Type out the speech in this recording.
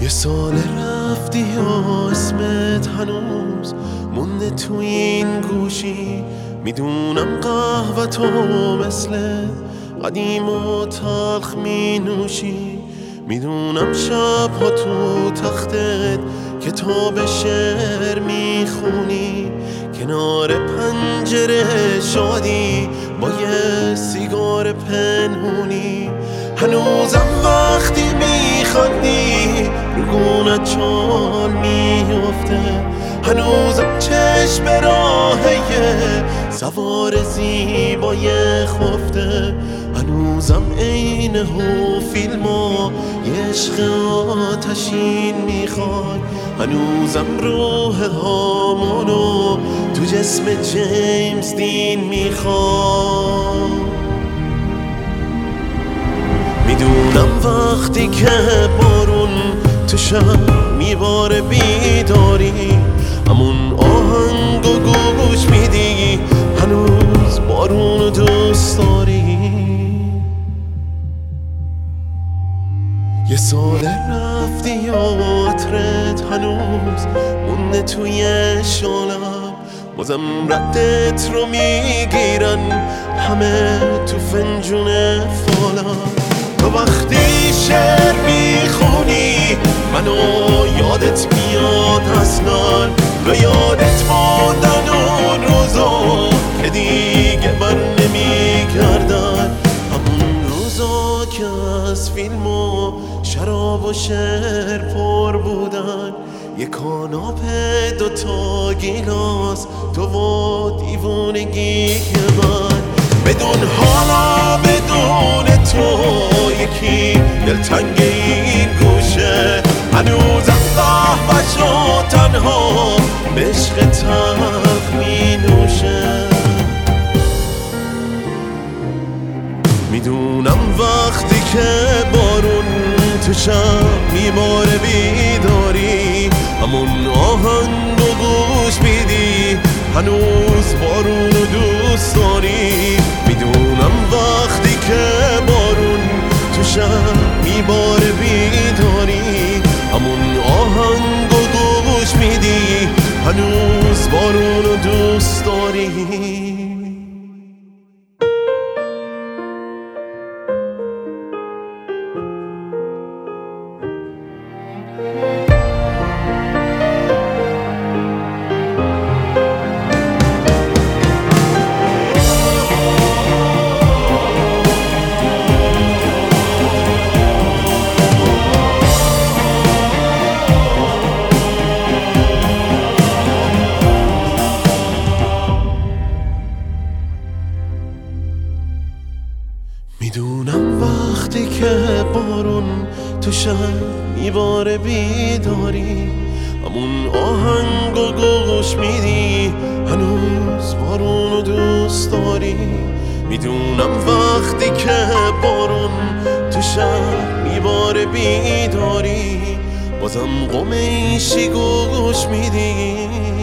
یه سال رفتی یا اسمت هنوز مونده تو این گوشی. میدونم قهوه تو مثل قدیم و تلخ می نوشی. میدونم شبها تو تختت کتاب شعر میخونی. کنار پنجره شادی با یه سیگار پنهونی. هنوزم وقتی میخندی رو گونت چال میفته. هنوزم چشم راهه سوار زیبای خفته. هنوزم عین هو فیلم و یه عشق آتشین میخوای. هنوزم روح هامونو تو جسم جیمز دین میخوای. میدونم وقتی که بارون تو شب میباره بیداری، همون آهنگو گوش میدی هنوز بارونو دوست داری. یه سال رفتی یا عطرت هنوز مونده توی شالم. بازم ردت رو میگیرن همه تو فنجون فالم. تو وقتی شعر میخونی منو یادت میاد اصلا. و یادت موندن اون روزا که دیگه بر نمیگردن. همون روزا که از فیلم و شراب و شعر پر بودن. یه کاناپه دوتا گیلاس تو و دیوونگی من. بدون حالا بدون تو یکی دلتنگ این گوشه. هنوزم قهوه‌ش رو تنها به عشق تلخ می نوشه. میدونم وقتی که بارون تو شب میباره بیداری، همون آهنگو گوش میدی هنوز بارونو دوست داری. میدونم وقتی که بارون تو شب میباره بیداری، همون آهنگو گوش میدی هنوز بارونو دوست داری. میدونم وقتی که بارون تو شب میباره بیداری، همون آهنگو گوش میدی هنوز بارونو دوست داری. میدونم وقتی که بارون تو شب میباره بیداری، بازم قمه ایشی گوش میدی